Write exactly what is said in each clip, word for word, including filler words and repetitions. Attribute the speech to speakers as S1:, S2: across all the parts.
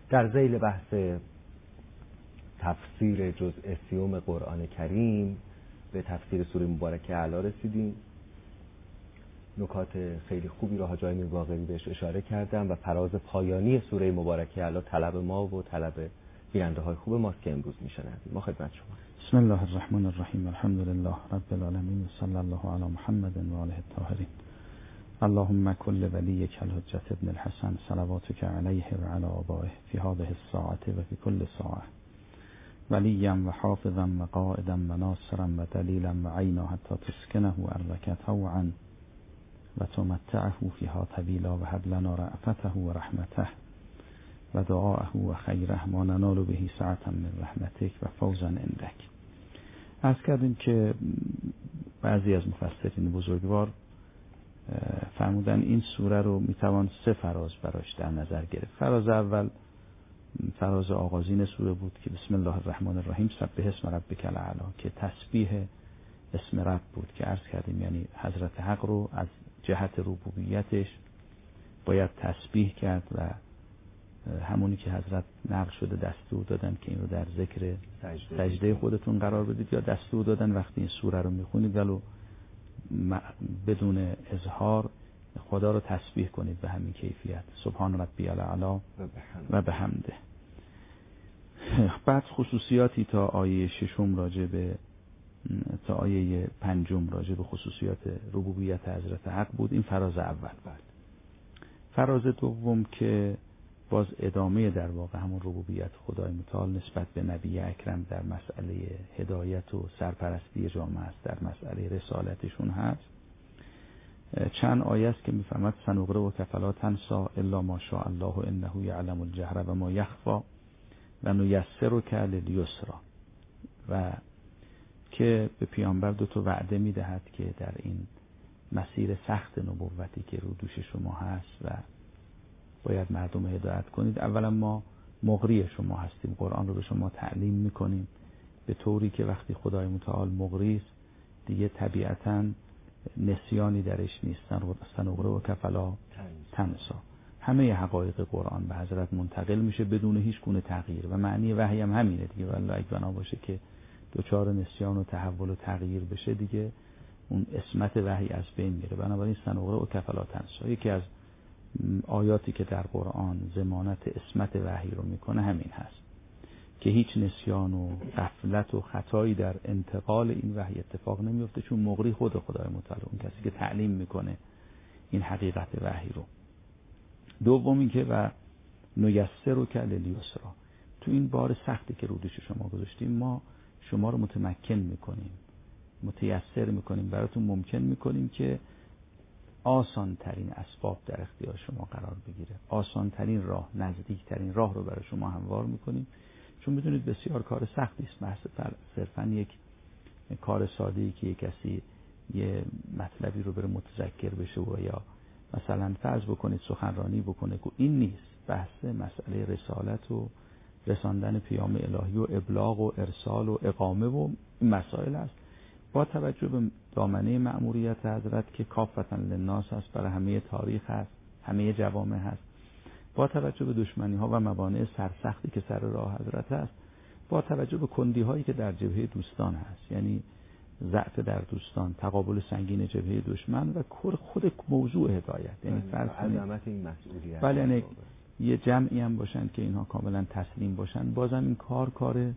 S1: در ذیل بحث تفسیر جزء سیوم قرآن کریم به تفسیر سوره مبارکه اعلی رسیدیم. نکات خیلی خوبی رو حاج آقای میرباقری بهش اشاره کردم و فراز پایانی سوره مبارکه اعلی طلب ما و طلب بیننده های خوب ماست که امروز میشنویم. ما خدمت شما.
S2: بسم الله الرحمن الرحیم. الحمد لله رب العالمین، صلی الله علی محمد و آله الطاهرین. اللهم كل وليك الحجة ابن الحسن صلواتك عليه وعلى آبائه في هذه الساعة وفي كل ساعة وليا وحافظا وقائدا وناصرا ودليلا وعينا حتى تسكنه أرضك طوعا وتمتعه فيها طويلا وهب لنا رأفته ورحمته ودعاءه وخيره ما ننال به سعة من رحمتك وفوزا عندك. عرض کردیم که بعضی از مفسرین بزرگوار فرمودن این سوره رو میتوان سه فراز براش در نظر گرفت. فراز اول فراز آغازین سوره بود که بسم الله الرحمن الرحیم سبح اسم ربک الاعلی، که تسبیح اسم رب بود که عرض کردیم یعنی حضرت حق رو از جهت ربوبیتش باید تسبیح کرد و همونی که حضرت نقل شده دستور دادن که این رو در ذکر سجده خودتون قرار بدید، یا دستور دادن وقتی این سوره رو میخونید ولو بدون اظهار خدا رو تسبیح کنید به همین کیفیت، سبحان ربی الاعلی و بحمده. بعد خصوصیاتی تا آیه ششم راجع به تا آیه پنجم راجع به خصوصیات ربوبیت حضرت حق بود. این فراز اول. بعد فراز دوم که باز ادامه در واقع همون ربوبیت خدای متعال نسبت به نبی اکرم در مسئله هدایت و سرپرستی جامعه است، در مسئله رسالتشون هست. چند آیه است که میفهمد سنقره و کفلا تنسا الا ما شاء الله انه یعلم الجهر و ما یخفا و نیسرک للیسرا، و که به پیامبر دو تا وعده میدهد که در این مسیر سخت نبوتی که رو دوش شما هست و باید مردم هدایت کنید، اولا ما مقری شما هستیم، قرآن رو به شما تعلیم میکنیم به طوری که وقتی خدای متعال مقری است دیگه طبیعتاً نسیانی درش نیست. سنقره و کفلا تنسا، همه حقایق قرآن به حضرت منتقل میشه بدون هیچ گونه تغییر و معنی وحی هم همینه دیگه. والله اگه بنا باشه که دوچار نسیان و تحول و تغییر بشه دیگه اون اسمت وحی از بین میره. بنابراین سنقره و کفلا تنسا یکی از آیاتی که در قرآن ضمانت اسمت وحی رو میکنه همین هست که هیچ نسیان و غفلت و خطایی در انتقال این وحی اتفاق نمیفته، چون مقری خود خدای متعال، اون کسی که تعلیم میکنه این حقیقت وحی رو. دوم این که و نیسرک للیسرا، تو این بار سختی که رو دوش شما گذاشتیم ما شما رو متمکن میکنیم، متیسر میکنیم، براتون ممکن میکنیم که آسان ترین اسباب در اختیار شما قرار بگیره، آسان ترین راه، نزدیک ترین راه رو برای شما هموار میکنیم، چون میدونید بسیار کار سختی است. بحث صرفا یک کار ساده ای که یک کسی یه مطلبی رو بره متذکر بشه و یا مثلا فرض بکنید سخنرانی بکنه، که این نیست. بحث مسئله رسالت و رساندن پیام الهی و ابلاغ و ارسال و اقامه و این مسائل است، با توجه به دامنه مأموریت حضرت که کافتا للناس است، برای همه تاریخ هست، همه جوامع هست، با توجه به دشمنی ها و موانع سرسختی که سر راه حضرت هست، با توجه به کندی هایی که در جبهه دوستان هست، یعنی ضعف در دوستان، تقابل سنگین جبهه دشمن و خود موضوع هدایت، یعنی فرض
S1: عظمت این مسئولیت.
S2: بله، یعنی یه جمعی هم باشن که اینها کاملا تسلیم باشن، بازم این کار کار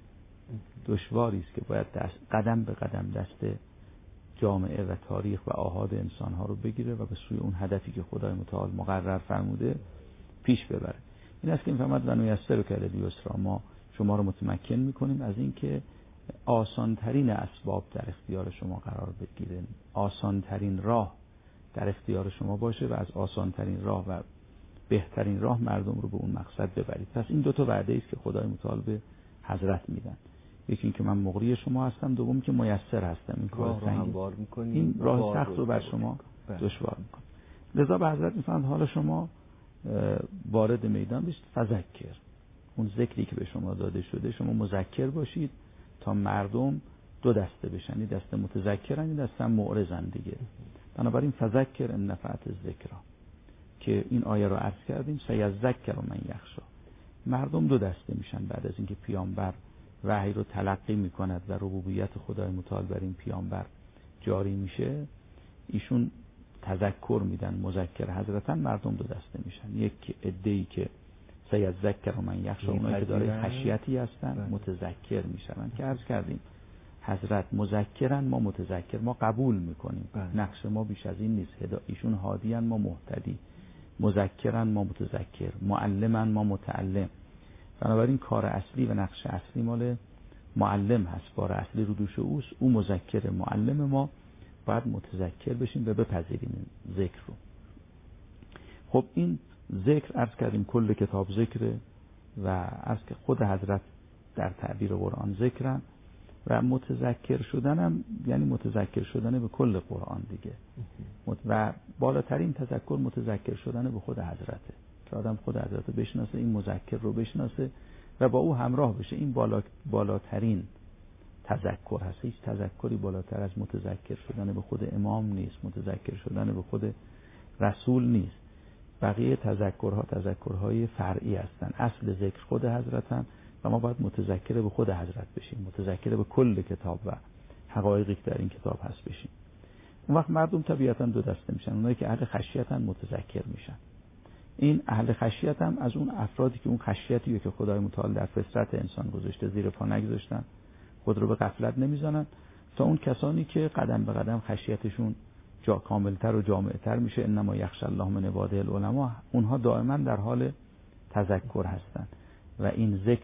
S2: دشواری است که باید دست قدم به قدم دست جامعه و تاریخ و آحاد انسان ها رو بگیره و به سوی اون هدفی که خدای متعال مقرر فرموده پیش ببره. این است که میفهمد و نیسرک للیسرا، ما شما رو متمکن میکنیم از این که آسان ترین اسباب در اختیار شما قرار بگیره، آسان ترین راه در اختیار شما باشه و از آسان ترین راه و بهترین راه مردم رو به اون مقصد ببرید. پس این دو تا وعده است که خدای متعال به حضرت میدن، یکی این که من مقری شما هستم، دوم که میسر هستم، این کار
S1: هموار میکنیم،
S2: این راه سخت رو بر شما دشوار میکنه. لذا به حضرت میفرماد حالا شما وارد میدان بشید، فذکر، اون ذکری که به شما داده شده شما مذکر باشید تا مردم دو دسته بشن، این دسته متذکرن، این دسته هم معرضن دیگه. بنابراین فذکر ان نفعت الذکری که این آیه رو عرض کردیم، سیذکر من یخشی، مردم دو دسته میشن بعد از اینکه پیامبر وحی رو تلقی میکند و ربوبیت خدای متعال بر این پیامبر جاری میشه، ایشون تذکر میدن، مذکر حضرتن. مردم دو دسته میشن، یک عده‌ای که سیذکر من یخشی، اونایی که داره خشیتی هستن بله. متذکر میشن که عرض کردیم حضرت مذکرن، ما متذکر، ما قبول میکنیم بله. نقش ما بیش از این نیست. ایشون هادیان، ما مهتدی، مذکرن، ما متذکر، معلمن، ما متعلم. بنابراین کار اصلی و نقش اصلی مال معلم هست، بار اصلی رو دوش اوست. او مذکر، معلم، ما باید متذکر بشیم و بپذیریم ذکر رو. خب این ذکر عرض کردیم کل کتاب ذکره و عرض که خود حضرت در تعبیر قرآن ذکرن و متذکر شدنم یعنی متذکر شدن به کل قرآن دیگه. و بالاترین تذکر متذکر شدن به خود حضرته که آدم خود حضرت رو بشناسه، این مذکر رو بشناسه و با او همراه بشه. این بالا بالاترین تذکر هست. هیچ تذکری بالاتر از متذکر شدن به خود امام نیست، متذکر شدن به خود رسول نیست. بقیه تذکرها تذکرهای فرعی هستن. اصل ذکر خود حضرتن و ما باید متذکر به خود حضرت بشیم، متذکر به کل کتاب و حقایقی که در این کتاب هست بشیم. اون وقت مردم طبیعتا دو دسته میشن، اونایی که اهل خشیتن متذکر میشن. این اهل خشیت هم از اون افرادی که اون خشیتی که خدای متعال در فطرت انسان گذاشته زیر پا نگذاشتن، خود رو به غفلت نمیزنن، تا اون کسانی که قدم به قدم خشیتشون جا کاملتر و جامعتر میشه. انما یخشی الله من عباده العلماء، اونها دائما در حال تذکر هستن و این ذکر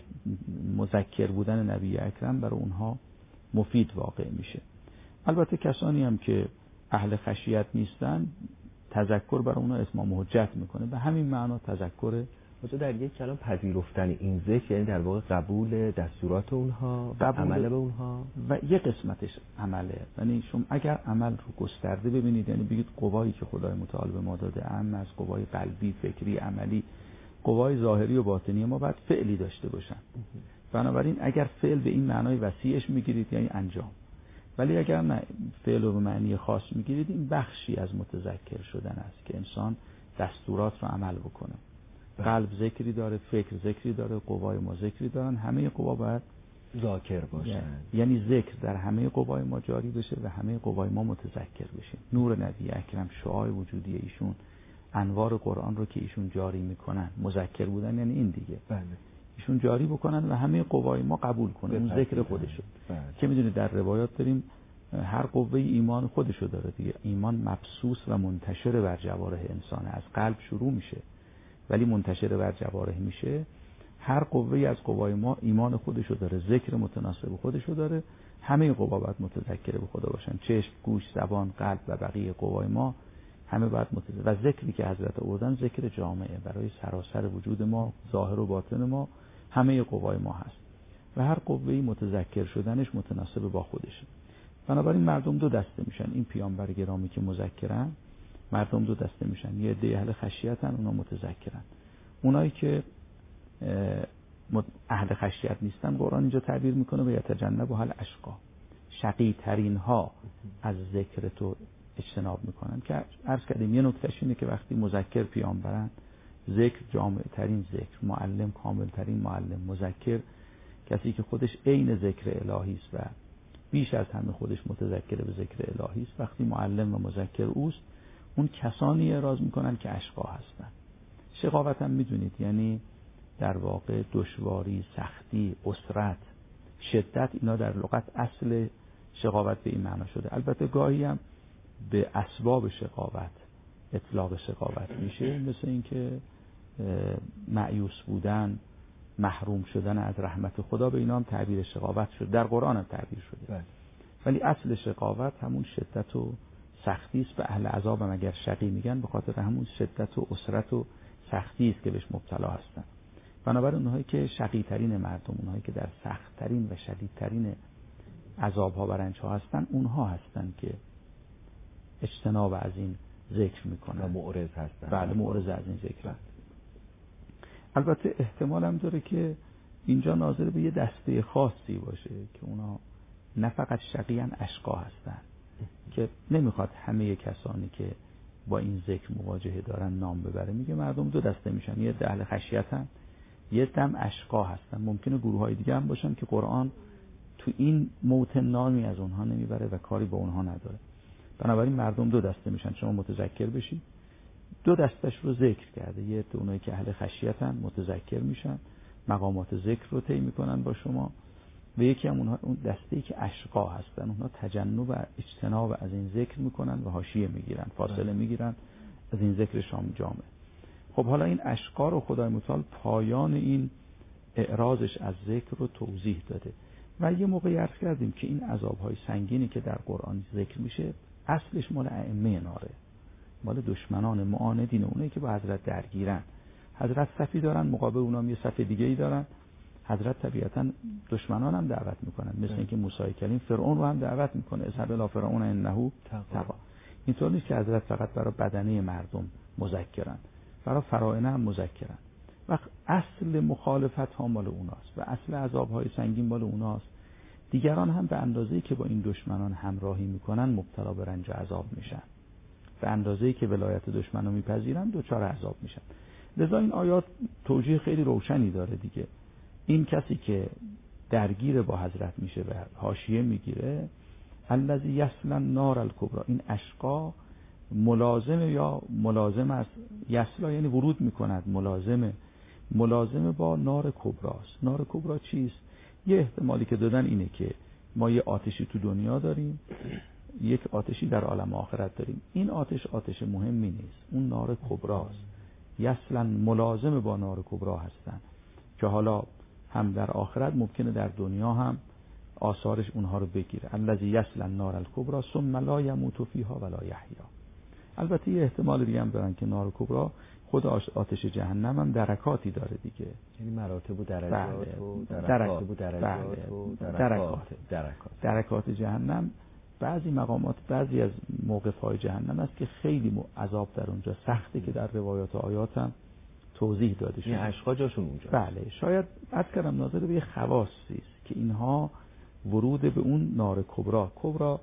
S2: مذکر بودن نبی اکرم برای اونها مفید واقع میشه. البته کسانی هم که اهل خشیت نیستن تذکر برای اونها اتمام حجت میکنه. به همین معنا تذکر
S1: وجود در یک کلام پذیرفتن این ذکر یعنی در واقع قبول دستورات اونها، عمل به اونها
S2: و یک قسمتش عمله. یعنی شما اگر عمل رو گسترده ببینید، یعنی بگید قوایی که خدای متعال به ما داده اهم از قوای قلبی، فکری، عملی، قوای ظاهری و باطنی ما باید فعلی داشته باشن. بنابراین اگر فعل به این معنای وسیعش میگیرید یعنی انجام، ولی اگر نه فعل رو به معنی خاص میگیرید این بخشی از متذکر شدن است که انسان دستورات رو عمل بکنه. قلب ذکری داره، فکر ذکری داره، قوای ما ذکری دارن، همه قوا باید
S1: ذاکر باشن.
S2: یعنی ذکر در همه قوای ما جاری بشه و همه قوای ما متذکر بشه. نور نبی اکرم، شعاع وجودی ایشون، انوار قرآن رو که ایشون جاری میکنن، مذکر بودن یعنی این دیگه.
S1: بله.
S2: ایشون جاری بکنن و همه قوای ما قبول کنن اون ذکر خودشو.
S1: بله.
S2: که میدونید در روایات داریم هر قوه ایمان خودشو داره دیگه. ایمان مبسوط و منتشر بر جوارح انسان، از قلب شروع میشه ولی منتشر بر جوارح میشه. هر قوه از قوای ما ایمان خودشو داره، ذکر متناسب خودشو داره. همه قوا باید متذکر به خدا باشن، چشم، گوش، زبان، قلب و بقیه قوای ما همه باید متذکر. و ذکری که حضرت آوردن ذکر جامعه برای سراسر وجود ما، ظاهر و باطن ما، همه قوای ما هست و هر قوه‌ای متذکر شدنش متناسب با خودشه. بنابراین مردم دو دسته میشن. این پیامبر گرامی که مذکرن، مردم دو دسته میشن. یه عده اهل خشیتن، اونا متذکرن. اونایی که اهل خشیت نیستن قرآن اینجا تعبیر میکنه و یتجنبها الاشقا، شقی ترین ها از ذکر تو اجتناب میکنن. که عرض کردیم یه نکتهش اینه که وقتی مذکر پیامبرن، ذکر جامع ترین ذکر، معلم کامل ترین معلم، مذکر کسی که خودش عین ذکر الهی است و بیش از همه خودش متذکر به ذکر الهی است. وقتی معلم و مذکر اوست، اون کسانی اعراض میکنن که اشقا هستن. شقاوت هم میدونید یعنی در واقع دشواری، سختی، اسرت، شدت، اینا در لغت اصل شقاوت به این معنا شده. البته گاهی هم به اسباب شقاوت اطلاق شقاوت میشه، مثل اینکه مایوس بودن، محروم شدن از رحمت خدا، به اینا هم تعبیر شقاوت شده، در قرآن هم تعبیر شده. بله. ولی اصل شقاوت همون شدت و سختی است. به اهل عذاب هم اگر شقی میگن به خاطر همون شدت و اسرت و سختی است که بهش مبتلا هستن. بنابراین اونهایی که شقی ترین مردم، اونهایی که در سخت ترین و شدید ترین عذاب ها و رنج ها هستن، اونها هستن که اجتناب از این ذکر میکنن
S1: و معرض هستن.
S2: بله، معرض از این ذکر هستن. البته احتمال هم داره که اینجا ناظر به یه دسته خاصی باشه که اونا نه فقط شقیان، اشقا هستن، که نمیخواد همه کسانی که با این ذکر مواجهه دارن نام ببره. میگه مردم دو دسته میشن، یه اهل خشیتن، یه دم اشقا هستن. ممکنه گروه های دیگه هم باشن که قرآن تو این موطن نامی از اونها نمیبره و کاری با اونها نداره. بنابراین مردم دو دسته میشن، شما متذکر بشید. دو دستش رو ذکر کرده. یه عده اونایی که اهل خشیتن متذکر میشن، مقامات ذکر رو طی میکنن با شما، و یکی هم اونها اون دسته‌ای که اشقا هستن، اونها تجنب و اجتناب از این ذکر میکنن و حاشیه میگیرن، فاصله میگیرن از این ذکر شام جامع. خب حالا این اشقا رو خدای متعال پایان این اعراضش از ذکر رو توضیح داده و یه موقعی عرض کردیم که این عذاب‌های سنگینی که در قرآن ذکر میشه اصلش مال ائمه ناره، مال دشمنان معاندین، اونایی که با حضرت درگیرن. حضرت صفی دارن، مقابل اونها یه صف دیگه‌ای دارن. حضرت طبیعتاً دشمنان هم دعوت میکنن، مثل اینکه موسی کلیم فرعون رو هم دعوت میکنه، اذهب الی فرعون انه طغی. اینطور نیست که حضرت فقط برای بدنه مردم مذکرن، برای فرائض هم مذکرن. و اصل مخالفت ها مال اوناست و اصل عذاب‌های سنگین مال اوناست. دیگران هم به اندازه‌ای که با این دشمنان همراهی میکنن مبتلا به رنج و عذاب میشن، به اندازه‌ای که ولایت دشمنو میپذیرن دچار عذاب میشن. لذا این آیات توجیه خیلی روشنی داره دیگه. این کسی که درگیر با حضرت میشه و حاشیه میگیره، الذی یصلی النار الکبری، این اشقا ملازم یا ملازم است. یصلا یعنی ورود میکند، ملازمه ملازمه با نار کبراست. نار کبرا چیست؟ یه احتمالی که دادن اینه که ما یه آتشی تو دنیا داریم، یک آتشی در عالم آخرت داریم. این آتش آتش مهمی نیست، اون نار کبراست. یصلا ملازم با نار کبرا هستن که حالا هم در آخرت ممکنه در دنیا هم آثارش اونها رو بگیره. الذی یصلی النار الکبری ثم لا یموت فیها ولا یحیا. البته یه احتمال دیگه هم دارن که نار کبرا خود آتش جهنم هم درکاتی داره دیگه،
S1: یعنی مراتب و درجات و
S2: درکات
S1: و درجات و
S2: درکات
S1: درکات
S2: درکات جهنم. بعضی مقامات، بعضی از موقف‌های جهنم است که خیلی عذاب در اونجا سخته که در روایات و آیات هم توضیح داده شده.
S1: این اشقا جاشون اونجا.
S2: بله، شاید عرض کردم ناظر به یه خواصی است که اینها ورود به اون نار کبرا، کبرا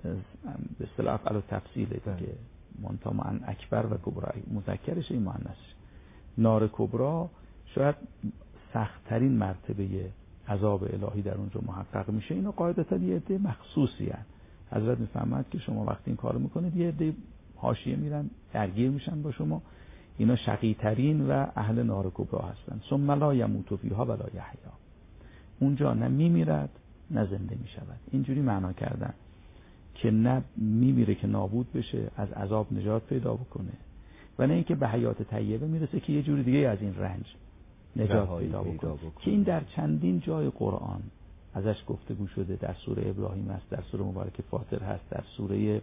S2: به اصطلاح افعال تفصیله دیگه، منتها معنی اکبر و کبرا مذکرش این مؤنثش. نار کبرا شاید سخت‌ترین مرتبه عذاب الهی در اونجا محقق میشه. اینا قاعدتا یه عده مخصوصی هستند. حضرت میفرماید که شما وقتی این کارو میکنید یه عده حاشیه میرن درگیر میشن با شما، اینا شقی ترین و اهل نار کبرا هستن. ثم لا یموت فیها ولا یحیا، اونجا نه میمیرد نه زنده میشود. اینجوری معنا کردن که نه میمیره که نابود بشه، از عذاب نجات پیدا بکنه، و نه اینکه به حیات طیبه میرسه که یه جوری دیگه از این رنج نجات پیدا بکنه. بکنه که این در چندین جای قرآن ازش گفتگو شده. در سوره ابراهیم هست، در سوره مبارک فاطر هست، در سوره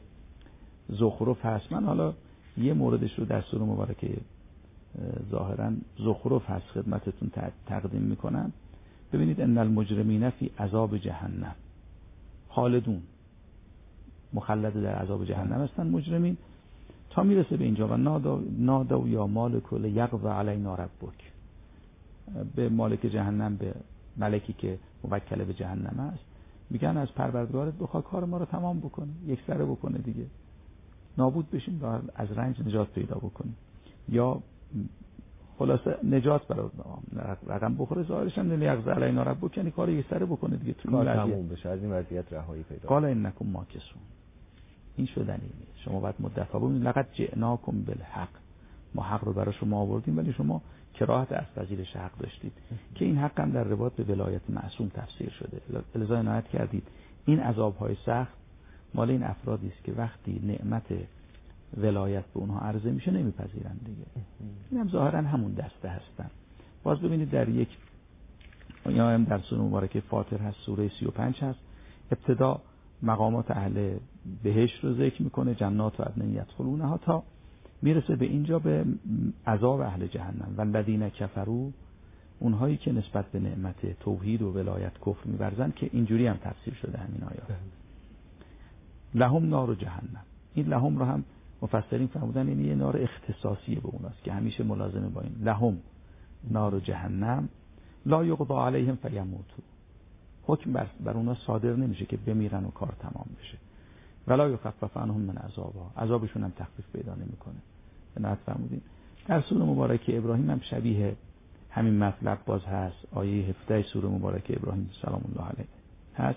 S2: زخرف هست. من حالا یه موردش رو در سوره مبارکه ظاهرا زخرف هست خدمتتون تقدیم میکنم. ببینید ان المجرمین فی عذاب جهنم خالدون، مخلد در عذاب جهنم هستن مجرمین، تا میرسه به اینجا و نادا نادا یا مالک لیقضی علینا ربک. به مالک جهنم، به ملکی که موکل به جهنم است، میگن از پروردگارت بخواه کار ما رو تمام بکنه، یک سره بکنه دیگه، نابود بشیم و از رنج نجات پیدا بکنیم، یا خلاصه نجات برای رقم بخوره. ظاهرش هم لیقضی علینا ربک یعنی کار یک سره بکنه دیگه، تو
S1: کار تموم بشه، از این وضعیت رهایی پیدا.
S2: قال انکم ماکثون، این شدنی نیست، شما باید مدت ها ببینید. لقد جئناکم بالحق، ما حق رو برای شما آوردیم ولی شما کراهت از پذیرش حق داشتید. که این حق هم در رباط به ولایت معصوم تفسیر شده. لذا عنایت کردید این عذاب‌های سخت مال این افرادی است که وقتی نعمت ولایت به اونها عرضه میشه نمیپذیرن دیگه. این هم ظاهرا همون دسته هستن. باز ببینید در یک یا هم در سوره مبارکه فاطر هست، سوره سی و پنج هست، ابتدا مقامات اهل بهشت رو ذکر میکنه، جنات و عدن یدخلونها، تا میرسه به اینجا به عذاب اهل جهنم. و الذین کفروا، اونهایی که نسبت به نعمت توحید و ولایت کفر می‌ورزن، که اینجوری هم تفسیر شده همین آیات. لهم نار جهنم، این لهم رو هم مفسرین فرمودن یعنی یه نار اختصاصی به اوناست که همیشه ملازمه با این. لهم نار جهنم لا یقضی علیهم فیموتوا، حکم بر, بر اونا صادر نمیشه که بمیرن و کار تمام بشه. ولا یخفف عنهم من عذابها، عذابشون هم تخفیف پیدا نمیکنه. بنات فرمودین در سوره مبارکه ابراهیم هم شبیه همین مطلب باز هست. آیه هفده سوره مبارکه ابراهیم سلام الله علیه هست،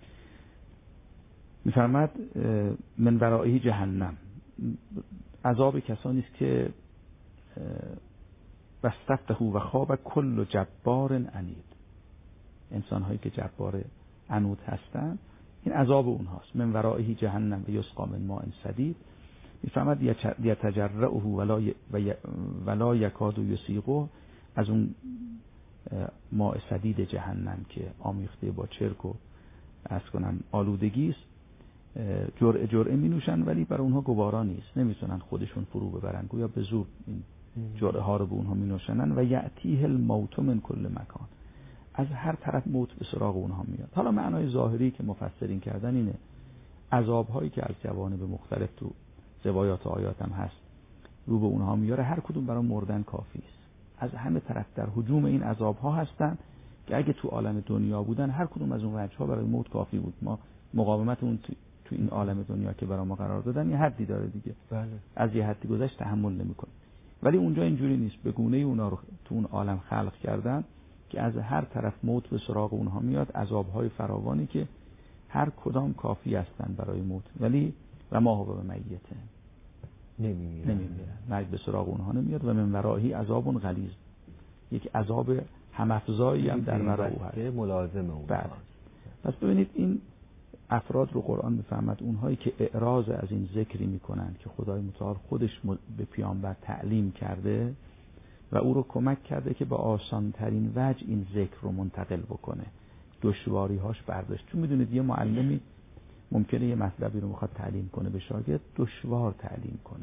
S2: میفرماد من ورائه جهنم، عذاب کسانی است که واستفتحوا و خواب کل جبار عنید، انسان هایی که جبار عنود هستند، این عذاب اونهاست. من ورائه جهنم و یسقا من ماء صدید، میفرماد یتجرعه ولا ولا یکاد یسیغه، از اون ماء صدید جهنم که آمیخته با چرک و از کنم آلودگی است، جرعه جرعه می نوشن ولی برای اونها گوارا نیست، نمیتونن خودشون فرو ببرن، گویا به زور این جرعه ها رو به اونها می نوشنن. و یأتیه الموت من کل مکان، از هر طرف موت به سراغ اونها میاد. حالا معنای ظاهری که مفسرین کردن اینه، عذاب هایی که از جوانب مختلف تو روایات و آیات هم هست رو به اونها میاره، هر کدوم برای مردن کافی است. از همه طرف در هجوم این عذاب ها هستن که اگه تو عالم دنیا بودن هر کدوم از اون وجه ها برای موت کافی بود. ما مقاومت اون تو, تو این عالم دنیا که برای ما قرار دادن یه حدی داره دیگه،
S1: بله.
S2: از یه حدی گذشت تحمل نمی‌کنه. ولی اونجا اینجوری نیست، به گونه اونا رو تو اون عالم خلق کردن که از هر طرف موت به سراغ اونها میاد، عذاب‌های فراوانی که هر کدام کافی هستن برای موت، ولی و ما هو به میته
S1: نمیمیرن
S2: نمیمیرن، مرگ به سراغ اونها نمیاد. و من ورایی عذاب غلیظ، یک عذاب هم‌افزایی هم در ورای او هست
S1: که ملازم اون
S2: هست. پس ببینید این افراد رو قرآن میفهمد، اونهایی که اعراض از این ذکری میکنن که خدای متعال خودش به پیامبر تعلیم کرده و او رو کمک کرده که به آسان ترین وجه این ذکر رو منتقل بکنه، دشواری هاش برداشت. چون میدونید یه معلمی ممکنه یه مطلبی رو میخواد تعلیم کنه به شاگرد، دشوار تعلیم کنه،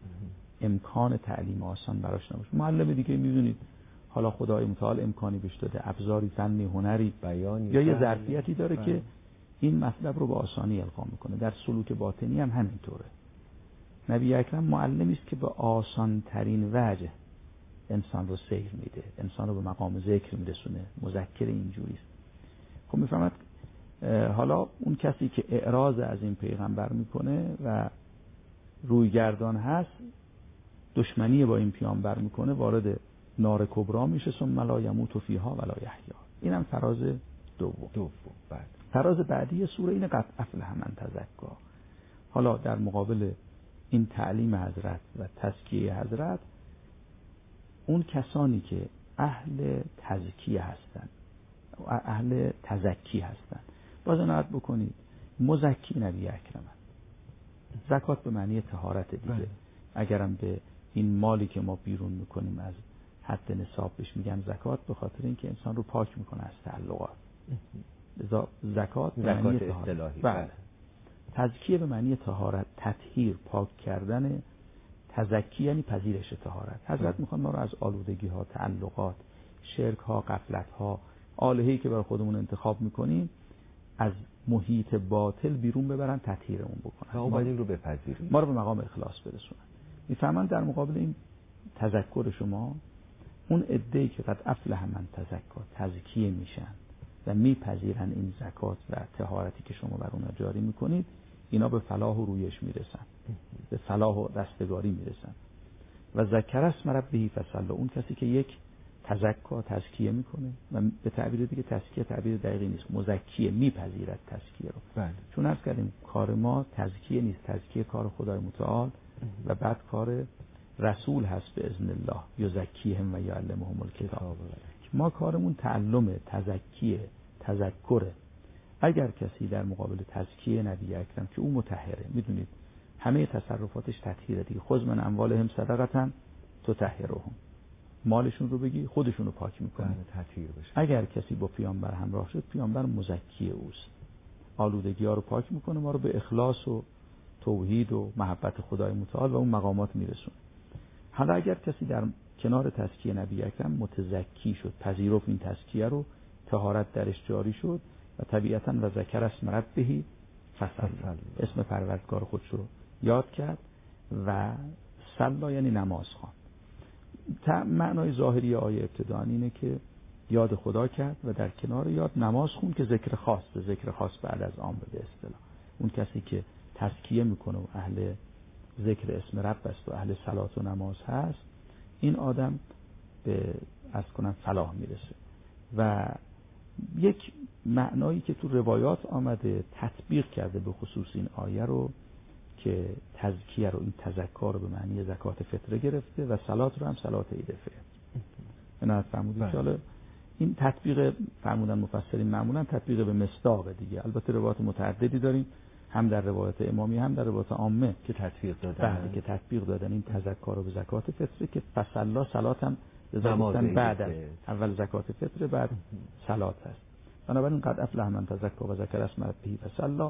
S2: امکان تعلیم آسان براش نباشه. معلم دیگه میدونید حالا خدای متعال امکانی بهش داده، ابزاری، فنی، هنری،
S1: بیانی
S2: یا یه ظرفیتی داره بله. که این مطلب رو به آسانی القا میکنه. در سلوک باطنی هم همینطوره. نبی اکرم معلمی است که به آسان ترین وجه انسان رو سیر میده، انسان رو به مقام ذکر میرسونه، مذکر اینجوری است. خب میفهمد حالا اون کسی که اعراض از این پیغمبر میکنه و رویگردان هست، دشمنی با این پیامبر میکنه، وارد نار کبرا میشه، ثم لا یموت فیها ولا یحیا. اینم فراز دوم.
S1: دوم بعد
S2: فراز بعدی سوره اینه قد افلح من تزکا. حالا در مقابل این تعلیم حضرت و تزکیه حضرت، اون کسانی که اهل تزکیه هستن، اهل تزکی هستن، باز عنایت بکنید مزکی نبی اکرم، زکات به معنی طهارت دیگه. بله. اگرم به این مالی که ما بیرون میکنیم از حد نصاب بهش میگن زکات، به خاطر اینکه انسان رو پاک میکنه از تعلقات. زکات به معنی طهارت. بله. تزکیه به معنی طهارت، تطهیر، پاک کردن. تزکی یعنی پذیرش طهارت. حضرت میخوان ما رو از آلودگی ها، تعلقات، شرک ها، غفلت ها، آلهه‌ای که برای خودمون انتخاب میکنیم، از محیط باطل بیرون ببرن، تطهیرمون بکنن،
S1: ما باید این رو بپذیریم،
S2: ما رو به مقام اخلاص برسونن. میفهمن در مقابل این تذکر شما، اون عده‌ای که قد افلح من تزکا، تزکیه میشن و میپذیرن این زکات و طهارتی که شما بر اونها جاری میکنید، اینا به فلاح و رویش میرسن، به فلاح و رستگاری میرسن. و ذکر اسم ربه فصلی، اون کسی که یک تزکا، تزکیه میکنه، و به تعبیر دیگه تزکیه تعبیر دقیقی نیست، مزکیه، میپذیرد تزکیه رو. بله. چون عرض کردیم کار ما تزکیه نیست، تزکیه کار خدای متعال و بعد کار رسول هست به اذن الله، یزکیهم و یعلمهم الکتاب. ما کارمون تعلم، تزکیه، تذکره. اگر کسی در مقابل تزکیه نبی اکرم که او مطهره، میدونید همه تصرفاتش تطهیره دیگه، خذ من اموالهم صدقه تطهرهم، مالشون رو بگی خودشون رو پاک میکنه،
S1: تطهیر بشه.
S2: اگر کسی با پیامبر همراه شد، پیامبر مزکی اوست، آلودگی ها رو پاک میکنه، ما رو به اخلاص و توحید و محبت خدای متعال و اون مقامات میرسونه. حالا اگر کسی در کنار تزکیه نبی اکرم متزکی شد، پذیرفت این تزکیه رو، طهارت درش جاری شد و طبیعتاً و ذکر اسم ربه فصلی، اسم پروردگار خودش رو یاد کرد و صلا یعنی نماز خواند. معنای ظاهری آیه ابتداء اینه که یاد خدا کرد و در کنار یاد نماز خوند که ذکر خاص، ذکر خاص بعد از عام به اصطلاح. اون کسی که تزکیه میکنه و اهل ذکر اسم رب است و اهل صلات و نماز هست، این آدم به از کنم فلاح میرسه. و یک معنایی که تو روایات آمده تطبیق کرده به خصوص این آیه رو که تزکیه رو، این تزکا رو به معنی زکات فطره گرفته و صلات رو هم صلات عید فطر. اینا فرمودید که حالا این تطبیق فرمودن مفسرین معمولا تطبیق به مصداق دیگه. البته روایات متعددی داریم، هم در روایت امامی هم در روایت عامه
S1: که تطبیق دادن.
S2: بله که تطبیق دادن این تزکا رو به زکات فطره که فصلا صلات هم گفتن بعد از اول زکات فطره بعد صلات هست. بنابراین قد افلح من تزکا و ذکر اسم ربه فصلا.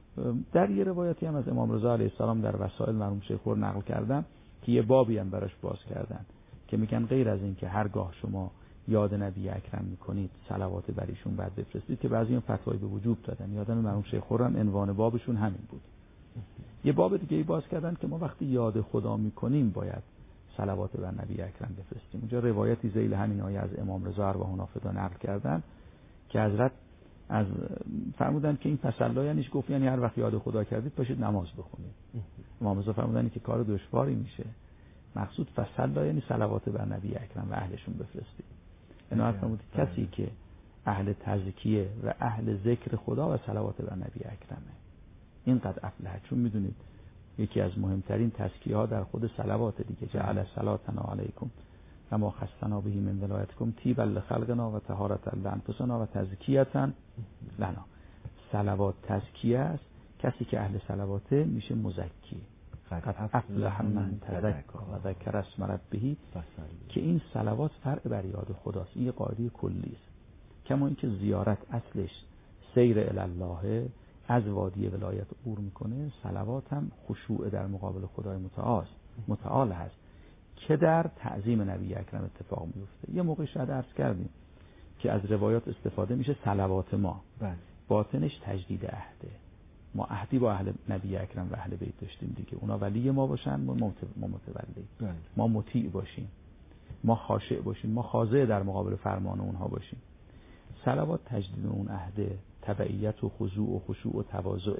S2: در یه روایتی هم از امام رضا علیه السلام در وسائل مرحوم شیخ خور نقل کردن که یه بابی هم براش باز کردن که میگن غیر از این که هرگاه شما یاد نبی اکرم میکنید صلوات بر ایشون بعد بفرستید، که بعضی اون فتوای به وجوب دادن. یادم مرحوم شیخ خور هم عنوان بابشون همین بود. یه باب دیگه ای باز کردن که ما وقتی یاد خدا میکنیم باید صلوات بر نبی اکرم بفرستیم. اونجا روایتی ذیل همین آیه از امام رضا ارواح نافدا نقل کردن که حضرت از فرمودن که این فصلا یعنیش گفت یعنی هر وقت یاد خدا کردید پاشید نماز بخونید. امام رضا فرمودن که کار دشواری میشه، مقصود فصلا یعنی صلوات بر نبی اکرم و اهلشون بفرستید. اینا فرمود کسی که اهل تزکیه و اهل ذکر خدا و صلوات بر نبی اکرمه این قد افلح. چون میدونید یکی از مهمترین تزکیه ها در خود صلوات دیگه، جعل صلاتنا علیکم و ما خصنا به من ولایتکم طیبا لخلقنا و طهارة لانفسنا و تزکیة لنا. صلوات تزکیه است. کسی که اهل صلواته میشه مزکی. قد افلح من تزکا و ذکر اسم ربه، که این صلوات فرع بر یاد خداست. این یه قاعده کلی است. کما اینکه زیارت اصلش سیر الی الله، از وادی ولایت عبور میکنه، صلوات هم خشوع در مقابل خدای متعال متعال هست که در تعظیم نبی اکرم اتفاق میفته. یه موقع شاید عرض کردیم که از روایات استفاده میشه صلوات ما
S1: بله.
S2: باطنش تجدید عهده. ما عهدی با اهل نبی اکرم و اهل بیت داشتیم دیگه، اونا ولی ما باشن، ما متولی،
S1: بله.
S2: ما مطیع باشیم، ما خاشع باشیم، ما خاضع در مقابل فرمان اونها باشیم. صلوات تجدید اون عهده، تبعیت و خضوع و خشوع و تواضع.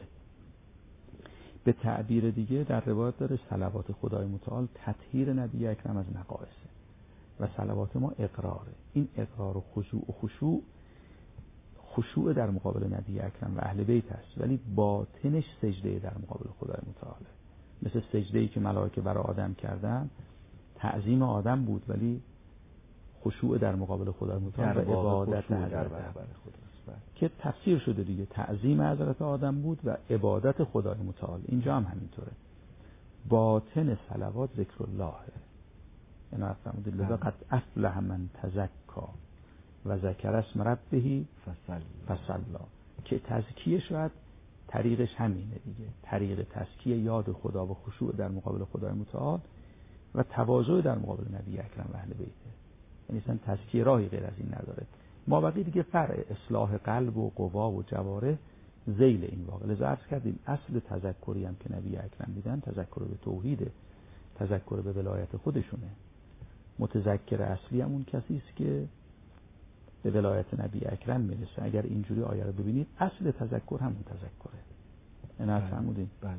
S2: به تعبیر دیگه در روایت داره صلوات خدای متعال تطهیر نبی اکرم از نقائصه و صلوات ما اقراره. این اقرار و خضوع و خشوع خشوع در مقابل نبی اکرم و اهل بیت است، ولی باطنش سجده در مقابل خدای متعال. مثل سجده‌ای که ملائکه برای آدم کردن، تعظیم آدم بود ولی خشوع در مقابل خدای متعال و عبادت در برابر خداست، که تفسیر شده دیگه. تعظیم حضرت آدم بود و عبادت خدای متعال. اینجا هم همینطوره. باطن صلوات ذکر الله. اینا فرمودید لذا قد افلح من تزکا و ذکر اسم ربه فصلا، که تزکیه شاید طریقش همینه دیگه، طریق تزکیه یاد خدا و خشوع در مقابل خدای متعال و تواضع در مقابل نبی اکرم و اهل بیته. یعنی اصلا تزکیه راهی غیر از این نداره. ما بقیه دیگه فرع اصلاح قلب و قوا و جواره ذیل این واقع. لذا عرض کردیم اصل تذکری هم که نبی اکرم دیدن تذکر به توحیده، تذکر به ولایت خودشونه. متذکر اصلی همون کسی است که به ولایت نبی اکرم میرسه. اگر اینجوری آیه رو ببینید اصل تذکر همون تذکره. اینا فرمودین.
S1: بله.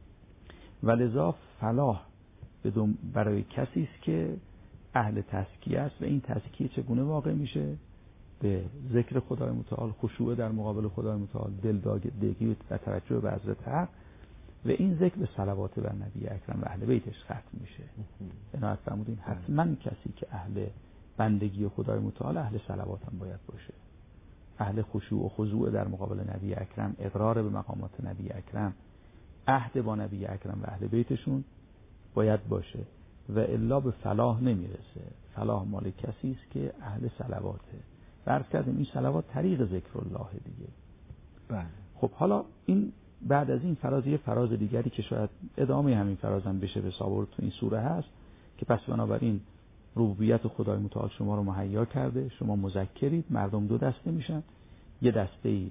S2: ولذا فلاح برای کسی است که اهل تزکیه است. و این تزکیه چگونه واقع میشه؟ به ذکر خدای متعال، خشوع در مقابل خدای متعال، دلدادگی و توجه به حضرت حق، و این ذکر به صلوات بر نبی اکرم و اهل بیتش ختم میشه. اینا فرمودین حتما کسی که اهل بندگی خدای متعال اهل صلوات هم باید باشه، اهل خشوع و خضوع در مقابل نبی اکرم، اقرار به مقامات نبی اکرم، عهد با نبی اکرم و اهل بیتشون باید باشه، و الا به فلاح نمیرسه. فلاح مال کسی است که اهل صلواته. عرض کردیم این صلوات طریق ذکر الله دیگه.
S1: بله.
S2: خب حالا این بعد از این فراز یه فراز دیگری که شاید ادامه همین فراز هم بشه به صابر تو این سوره هست که پس بنابراین ربوبیت خدای متعال شما رو مهیا کرده، شما مذکرید. مردم دو دسته میشن، یه دسته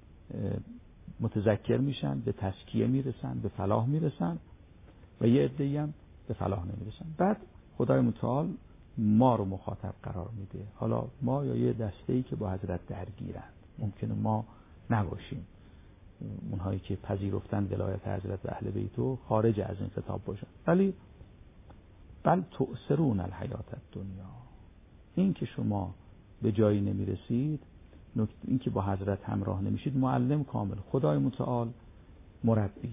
S2: متذکر میشن، به تزکیه میرسن، به فلاح میرسن، و یه عده‌ای هم به فلاح نمیرسن. بعد خدای متعال ما رو مخاطب قرار میده. حالا ما یا یه دسته‌ای که با حضرت درگیرند، ممکنه ما نباشیم، اونهایی که پذیرفتن ولایت حضرت اهل بیتو خارج از این خطاب باشن، ولی بل تؤثرون الحیات الدنیا این که شما به جایی نمیرسید، این که با حضرت همراه نمیشید، معلم کامل، خدای متعال مربی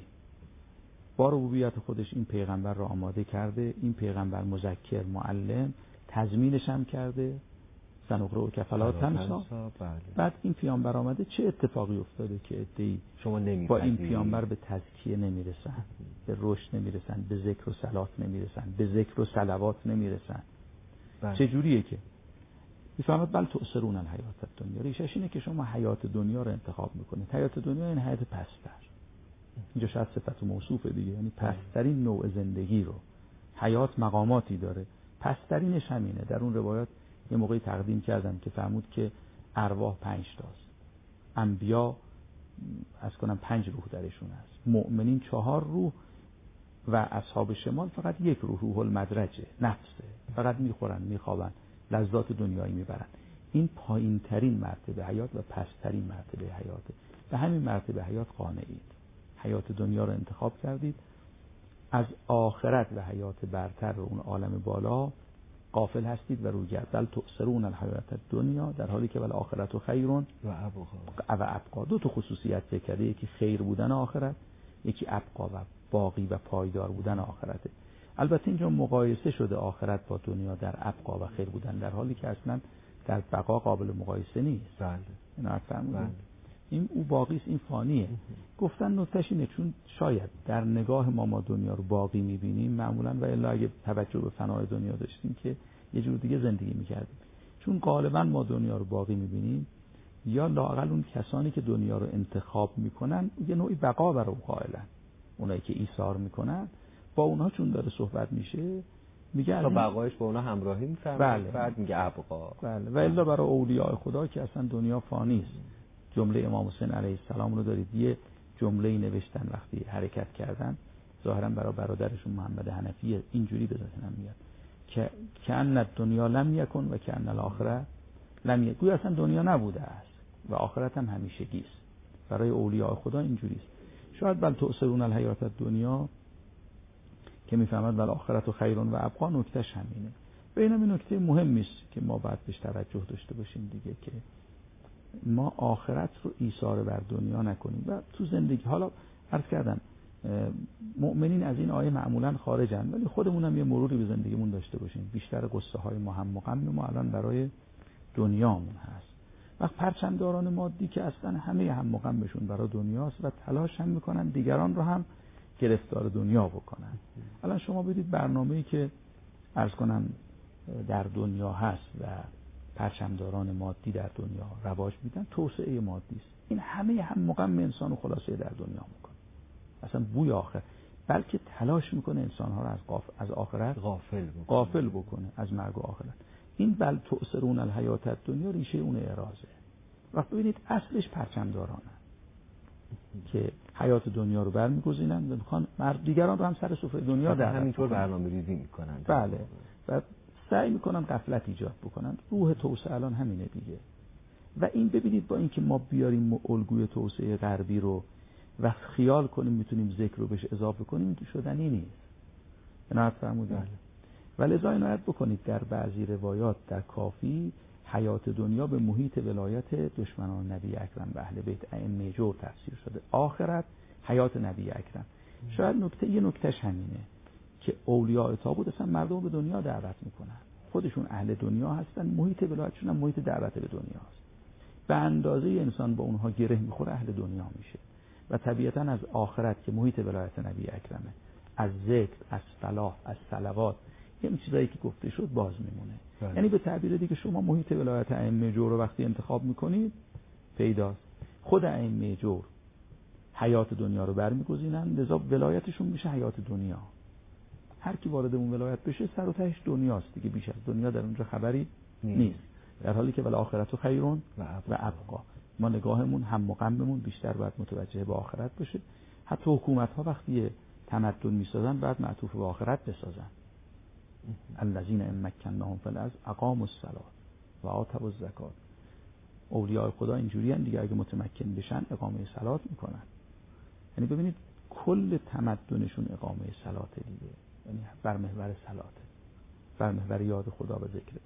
S2: با ربوبیت خودش این پیغمبر را آماده کرده، این پیغمبر مذکر، معلم، تضمینش هم کرده، سنقرئک فلا تنسی. بعد این پیامبر آمده، چه اتفاقی افتاده که عده‌ای
S1: شما
S2: با این پیامبر به تزکیه نمیرسن، به رشد نمیرسن، به ذکر و صلات نمیرسن، به ذکر و صلوات نمیرسن؟ چه جوریه که میفهمد بل تؤثرون الحیات الدنیا، ریشش اینه که شما حیات دنیا رو انتخاب میکنید. حیات دنیا این حیات پستر، اینجا شاید صفت موصوفه دیگه، یعنی پسترین نوع زندگی رو. حیات مقاماتی داره، پسترینش همینه. در اون روایات یه موقعی تقدیم کردم که فرمود که ارواح پنج تاست، انبیا از کنم پنج روح درشون هست، مؤمنین چهار روح و اصحاب شمال فقط یک روح، روح المدرجه، نفسه، فقط میخورن میخوابن، لذات دنیایی میبرن. این پایین ترین مرتبه حیات و پسترین مرتبه حیاته. به همین مرتبه حیات قانعید، حیات دنیا رو انتخاب کردید، از آخرت و حیات برتر و اون عالم بالا غافل هستید و رویگرد. بل تؤثرون الحیات الدنیا، در حالی که والآخرت خیر و ابقا. و ابقا دو تا خصوصیت ذکر کرده، یکی خیر بودن آخرت، یکی ابقا و باقی و پایدار بودن آخرته. البته اینجا مقایسه شده آخرت با دنیا در ابقا و خیر بودن، در حالی که اصلا در بقا قابل مقایسه نیست.
S1: بله.
S2: اینا فهمیدید؟ این او باقی است، این فانیه. گفتن نکتهش اینه چون شاید در نگاه ما ما دنیا رو باقی می‌بینیم معمولاً، و الا اگه توجه به فنای دنیا داشتیم که یه جور دیگه زندگی می‌کردیم. چون غالباً ما دنیا رو باقی می‌بینیم، یا لااقل اون کسانی که دنیا رو انتخاب می‌کنن یه نوعی بقا برای قائلن. اونایی که ایثار می‌کنن با اونها چون داره صحبت میشه میگه
S1: تا بقایش با اونها همراهی می‌فرمه.
S2: بله.
S1: بعد میگه ابقا.
S2: بله. و الا برای اولیاء خدا که اصلا دنیا فانی است. جمله امام حسین علیه السلام رو دارید، یه جمله‌ای نوشتن وقتی حرکت کردن، ظاهرا برای برادرشون محمد حنفی، اینجوری به ذهنم میاد که کأن الدنیا لم یکن و کأن الاخره لم یکن، گویا اصلا دنیا نبوده است و آخرت هم همیشگی است. برای اولیاء خدا اینجوری است. شاید بل تؤثرون الحیات الدنیا که میفهمد بل آخرت خیر و ابقا، نکتهش همینه. و اینم این نکته مهمی است که ما باید بهش توجه داشته باشیم دیگه، که ما آخرت رو ایثار بر دنیا نکنیم و تو زندگی. حالا عرض کردم مؤمنین از این آیه معمولا خارجن، ولی خودمون هم یه مروری به زندگیمون داشته باشیم. بیشتر قصه های ما هم مقام ما الان برای دنیامون هست. وقت پرچمداران مادی که اصلا همه هم مقامشون برای دنیاست و تلاش هم میکنن دیگران رو هم گرفتار دنیا بکنن. الان شما بدید برنامه‌ای که عرض کنم در دنیا هست و پرچمداران مادی در دنیا رواج میدن، توسعه مادی است. این همه هم مقام انسان و خلاصه در دنیا میکنه، اصلا بوی آخر، بلکه تلاش میکنه انسانها رو از غاف... از آخرت
S1: غافل بکنه.
S2: غافل بکنه از مرگ و آخرت. این بل تؤثرون الحیات الدنیا ریشه اون اعراضه. وقت ببینید اصلش پرچمدارانه که حیات دنیا رو برمیگزینن و میخوان دیگران رو هم سر سفره دنیا در
S1: همینطور برنامه‌ریزی میکنن.
S2: بله. و سعی میکنن غفلت ایجاد بکنن. روح توسعه الان همینه دیگه. و این ببینید با اینکه ما بیاریم الگوی توسعه غربی رو و خیال کنیم میتونیم ذکر رو بهش اضافه کنیم، این تو شدنی نیست. عنایت فرمودید. ولذا عنایت بکنید در بعضی روایات در کافی حیات دنیا به محیط ولایت دشمنان نبی اکرم و اهل بیت ائمه جور تفسیر شده. آخرت حیات نبی اکرم. شاید نکته یه نکتهش همینه که اولیاء تابوت اصلا مردم به دنیا دعوت میکنن، خودشون اهل دنیا هستن، محیط ولایتشون هم محیط دعوت به دنیاست. به اندازه انسان با اونها گره میخوره اهل دنیا میشه و طبیعتا از آخرت که محیط ولایت نبی اکرمه، از ذکر، از صلاح، از صلوات، این چیزایی که گفته شد باز میمونه. بله. یعنی به تعبیر دیگه شما محیط ولایت ائمه جور رو وقتی انتخاب میکنید پیداست. خود ائمه جور حیات دنیا رو برمیگزینن، لذا ولایتشون میشه حیات دنیا. هر کی وارد اون ولایت بشه سر و تهش دنیاست دیگه، بیش از دنیا در اونجا خبری نیست, نیست. در حالی که والآخرت خیرون و ابقا، ما نگاهمون هم مقاممون بیشتر باید متوجه به آخرت باشه. حتی حکومت ها وقتی تمدن میسازن باید معطوف به آخرت بسازن. الذین ان مکناهم فی الارض اقاموا الصلاة و آتوا الزکات. اولیاء خدا اینجوری ان دیگه، اگه متمکن بشن اقامه صلات میکنن. یعنی ببینید کل تمدنشون اقامه صلاته دیگه، یعنی بر محور صلاته، بر محور یاد خدا و ذکره.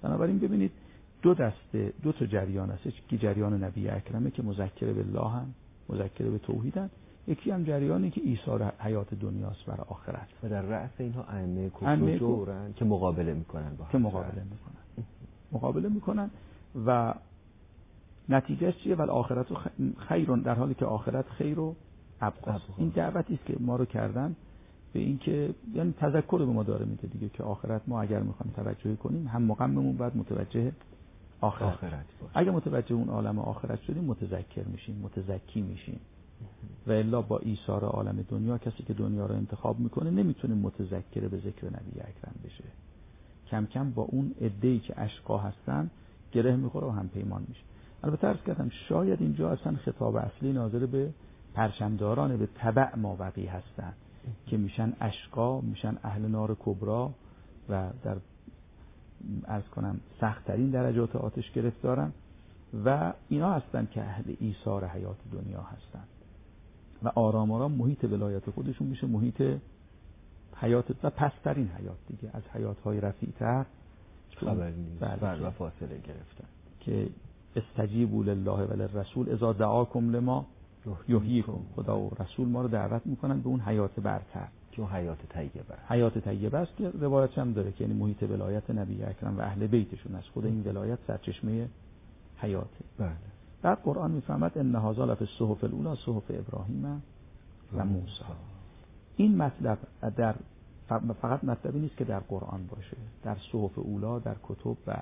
S2: بنابراین ببینید دو دسته دو تا جریان هست، یکی جریان نبی اکرمه که مذکر بالله هم مذکر به توحیدن، یکی هم جریانی که ایثار حیات دنیاست بر آخرت
S1: و در رأس اینها ائمه کفر و جورن که مقابله میکنن با
S2: که مقابله میکنن مقابله میکنن و نتیجهش چیه؟ ول آخرت خیرون، در حالی که آخرت خیر و ابقا. این دعوتی است که ما رو کردن به این که یعنی تذکر به ما داره میده دیگه که آخرت ما اگر میخوایم توجه کنیم هم مقاممون باید متوجه آخرت, آخرت اگه متوجه اون عالم آخرت شدیم متذکر میشیم، متزکی میشیم. و الا با ایثار عالم دنیا کسی که دنیا رو انتخاب میکنه نمیتونه متذکر به ذکر نبی اکرم بشه. کم کم با اون عده‌ای که اشقا هستن گره میخوره و هم پیمان میشه. البته عرض کردم شاید اینجا اصلا خطاب اصلی ناظر به پرچمداران به تبع ما بقی هستن که میشن اشقا، میشن اهل نار کبرا و در عرض کنم سخت‌ترین درجات آتش گرفتارن و اینا هستن که اهل ایثار حیات دنیا هستن و آرام آرام محیط ولایت خودشون میشه محیط حیات و پسترین حیات دیگه، از حیات‌های رفیع‌تر
S1: خبری نیست و فاصله گرفتن
S2: که استجیبوا لله و للرسول اذا دعاکم لما یحییکم. خدا و رسول ما رو دعوت میکنن به اون حیات برتر
S1: که اون حیات طیبه
S2: حیات طیبه است که روایت هم داره که یعنی محیط ولایت نبی اکرم و اهل بیتشون است. خود این ولایت سرچشمه حیاته.
S1: بله.
S2: بعد قرآن میفهمد ان هذا لفی الصحف الاولی صحف ابراهیم و موسی. این مطلب در فقط مطلبی نیست که در قرآن باشه، در صحف اولا، در کتب و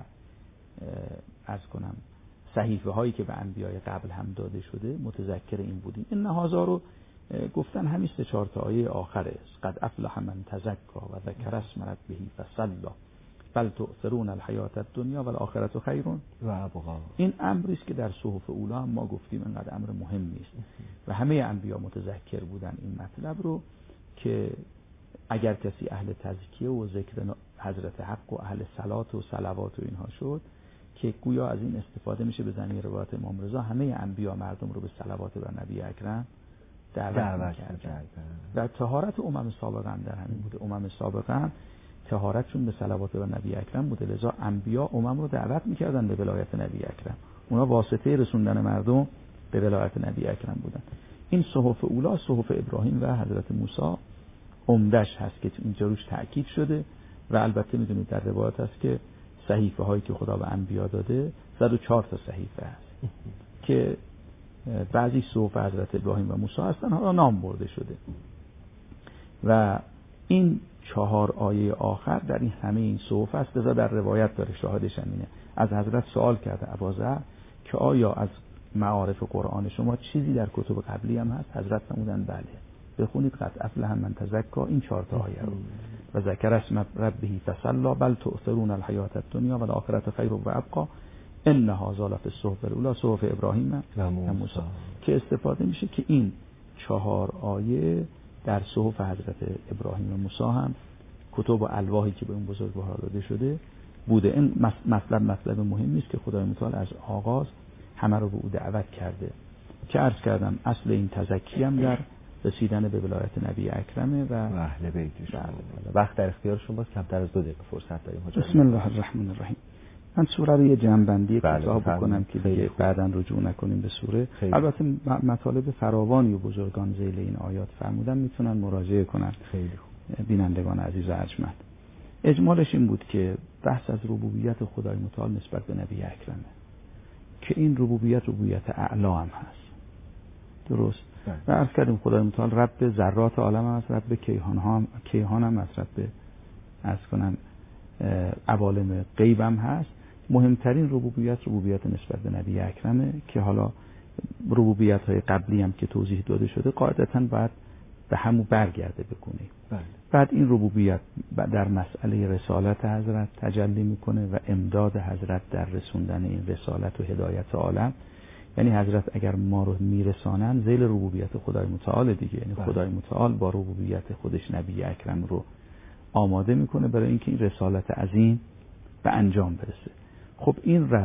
S2: عرض کنم صحیفه هایی که به انبیای قبل هم داده شده متذکر این بودیم. این هزار رو گفتن همین سه چهار تا آیه آخره است. قد افلح من تزکا و ذکر اسم ربه فصلی بل تؤثرون الحیات الدنیا والآخرة خیر
S1: و ابقا.
S2: این امری است که در صحف اولا هم ما گفتیم اینقدر امر مهمی است و همه انبیا متذکر بودن این مطلب رو که اگر کسی اهل تزکیه و ذکر حضرت حق و اهل صلات و صلوات و اینها شد که گویا از این استفاده میشه به زمینه روایت امام رضا همه انبیا مردم رو به صلوات بر نبی اکرم دعوت کردن و طهارت امم سابقا در همین بوده. امم سابقا طهارتشون به صلوات بر نبی اکرم بوده، لذا انبیا امم رو دعوت میکردن به ولایت نبی اکرم، اونا واسطه رسوندن مردم به ولایت نبی اکرم بودن. این صحف اولا صحف ابراهیم و حضرت موسی عمدش هست که اینجا روش تأکید شده و البته میدونید در روایت هست که صحیفه هایی که خدا به انبیا داده صد و چهار تا صحیفه هست که بعضی صحف حضرت ابراهیم و موسی هستن، حالا نام برده شده و این چهار آیه آخر در این همه این صحف هست. لذا در روایت داره شاهدش همینه. از حضرت سوال کرده ابوذر که آیا از معارف قرآن شما چیزی در کتب قبلی هم هست؟ حضرت فرمودن بله، بخونید قد افلح من تزکا این چهار تا آیه رو و ذکر اسم ربه فصلی بل تؤثرون الحیات الدنیا والآخرة خیر و ابقا ان هذا لفی الصحف الاولی صحف ابراهیم و موسی که استفاده میشه که این چهار آیه در صحف حضرت ابراهیم و موسی هم کتب و الواحی که به اون بزرگوار داده شده بوده. این مطلب مطلب مهمی است که خدای متعال از آغاز همه رو به او دعوت کرده که عرض کردم اصل این تزکی هم در رسیدن به ولایت نبی اکرمه و
S1: اهل بیتش. وقت در اختیار شماست، کمتر از دو دقیقه فرصت داریم.
S2: بسم الله الرحمن الرحیم. من سوره رو یه جنبندی کوتاه بکنم که دیگه بعداً رجوع نکنیم به سوره. خیلی. البته مطالب فراوانی و بزرگان ذیل این آیات فرمودن میتونن مراجعه کنن.
S1: خیلی خوب.
S2: بینندگان عزیز و ارجمند. اجمالش این بود که بحث از ربوبیت خدای متعال نسبت به نبی اکرمه که این ربوبیت ربوبیت اعلی هم هست. درست. و عرض کردیم خدای متعال رب ذرات عالم هم هست، رب کیهان هم کیهان هم هست، رب عرض کنم عوالم غیب هم هست. مهمترین ربوبیت ربوبیت نسبت به نبی اکرمه که حالا ربوبیت های قبلی هم که توضیح داده شده قاعدتاً باید به همون برگرده بکنه.
S1: بله.
S2: بعد این ربوبیت در مسئله رسالت حضرت تجلی میکنه و امداد حضرت در رسوندن این رسالت و هدایت عالم. یعنی حضرت اگر ما رو میرسانن ذیل ربوبیت خدای متعال دیگه، یعنی بله. خدای متعال با ربوبیت خودش نبی اکرم رو آماده میکنه برای اینکه این رسالت عظیم به انجام برسه. خب این رب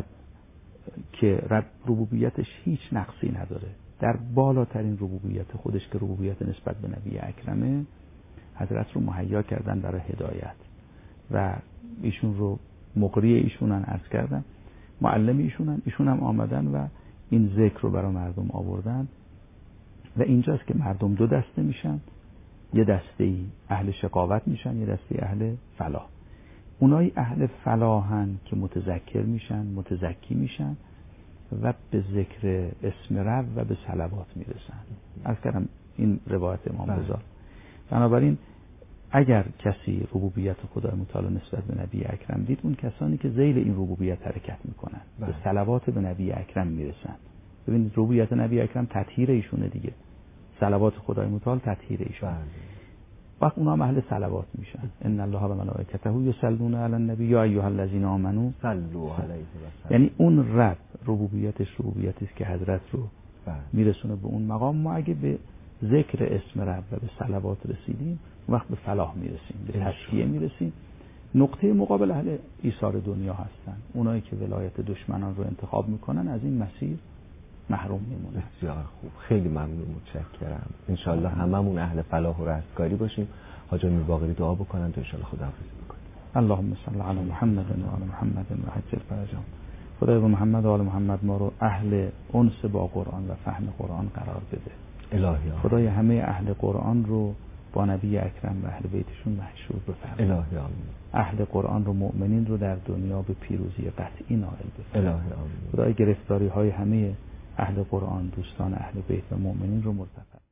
S2: که رب ربوبیتش هیچ نقصی نداره، در بالاترین ربوبیت خودش که ربوبیت نسبت به نبی اکرمه، حضرت رو مهیا کردن برای هدایت و ایشون رو مقری ایشونن، عرض کردم معلم ایشونن، ایشون هم آمدن و این ذکر رو برای مردم آوردن و اینجاست که مردم دو دسته میشن، یه دسته اهل شقاوت میشن، یه دسته اهل فلاح. اونای اهل فلاحن که متذکر میشن، متزکی میشن و به ذکر اسم رب و به صلوات میرسن. عرض کردم این روایت امام رضا. بنابراین اگر کسی ربوبیت خدای متعال نسبت به نبی اکرم دید، اون کسانی که ذیل این ربوبیت حرکت میکنن به صلوات به نبی اکرم میرسن. ببینید ربوبیت نبی اکرم تطهیر ایشونه دیگه، صلوات خدای متعال تطهیر ایشون. وقت اونا هم اهل صلوات میشن. ان الله و ملائکته یصلون علی النبی یا ایها الذین آمنو صلوا علیه و سلموا. یعنی اون رب ربوبیتش ربوبیتی است که حضرت رو میرسونه به اون مقام. ما اگه به ذکر اسم رب و به صلوات رسیدیم، وقت به فلاح میرسیم، به تزکیه میرسیم. نقطه مقابل اهل ایثار دنیا هستن، اونایی که ولایت دشمنان رو انتخاب میکنن، از این مسیر محروم میمونن.
S1: بسیار خوب، خیلی ممنون، متشکرم. انشالله هممون اهل فلاح و رستگاری باشیم. حاج امیر باقری دعا بکنن تا انشالله خداحافظی بکنیم.
S2: اللهم صل علی محمد و آل محمد و عجل فرجهم. خدای و محمد و آل محمد ما رو اهل انس با قرآن و فهم قرآن قرار بده.
S1: الهی آمین.
S2: خدای همه اهل قرآن رو با نبی اکرم و اهل بیتشون محشور بفرمایید.
S1: الهی آمین.
S2: اهل قرآن رو، مؤمنین رو در دنیا به پیروزی قطعی نائل بفرمایید.
S1: الهی آمین.
S2: خدای گرفتاری های همه اهل قرآن، دوستان اهل بیت و مؤمنین رو مرتفع